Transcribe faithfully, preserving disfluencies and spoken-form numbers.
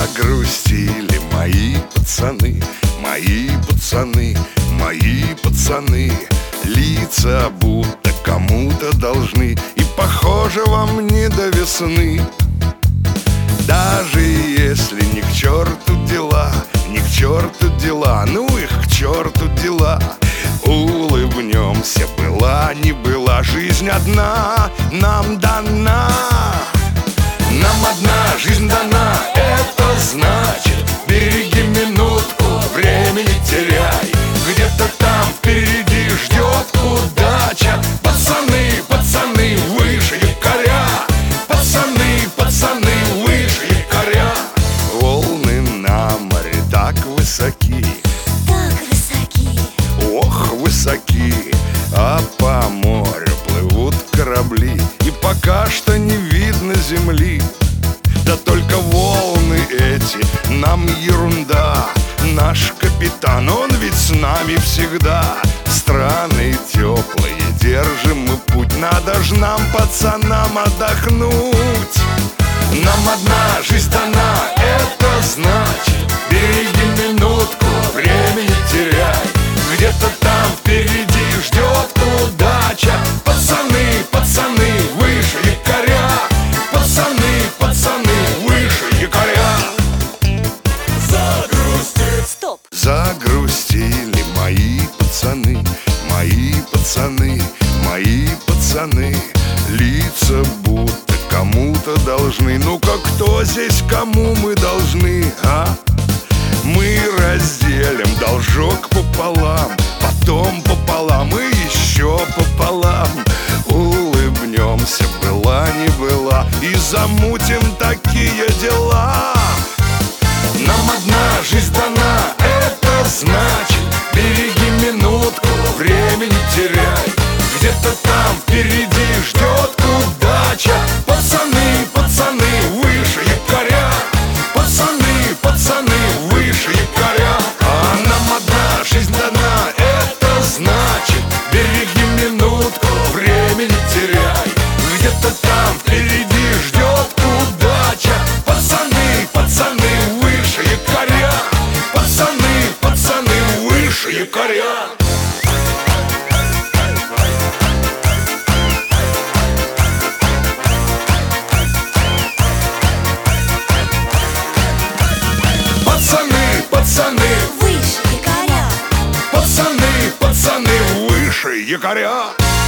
Загрустили мои пацаны, мои пацаны, мои пацаны. Лица будто кому-то должны, и похоже вам не до весны. Даже если ни к черту дела, ни к черту дела, ну их к черту дела. Улыбнемся, была не была, жизнь одна нам дана. Нам одна жизнь дана, это значит, береги минутку, время не теряй. Где-то там впереди ждет удача. Пацаны, пацаны, выше якоря. Пацаны, пацаны, выше якоря. Волны на море так высоки, так высоки, ох, высоки. А по морю плывут корабли, и пока что не видно земли. Да только волны эти нам ерунда. Наш капитан, он ведь с нами всегда. Страны теплые, держим мы путь. Надо ж нам, пацанам, отдохнуть. Нам одна жизнь дана, это значит, береги минутку, время не теряй. Где-то там впереди ждет удача. Пацаны, пацаны, выше якоря. Пацаны, пацаны, выше якоря. Загрустили, стоп. Загрустили мои пацаны, мои пацаны, мои пацаны. Лица будто кому-то должны. Ну-ка, кто здесь кому мы должны, а? Мы разделим должок пополам, потом пополам и еще пополам. Улыбнемся, была не была, и замутим такие дела. Нам одна жизнь дана, это значит, береги минутку, время не теряй. Где-то там впереди ждет удача. Пацаны, пацаны, выше якоря. Пацаны, пацаны, выше якоря. А нам одна жизнь дана, это значит, береги минутку, время не теряй. Где-то там впереди ждет удача. Пацаны, пацаны, выше якоря. Пацаны, пацаны, выше якоря. Пацаны, пацаны, Выше якоря. пацаны, пацаны, выше якоря.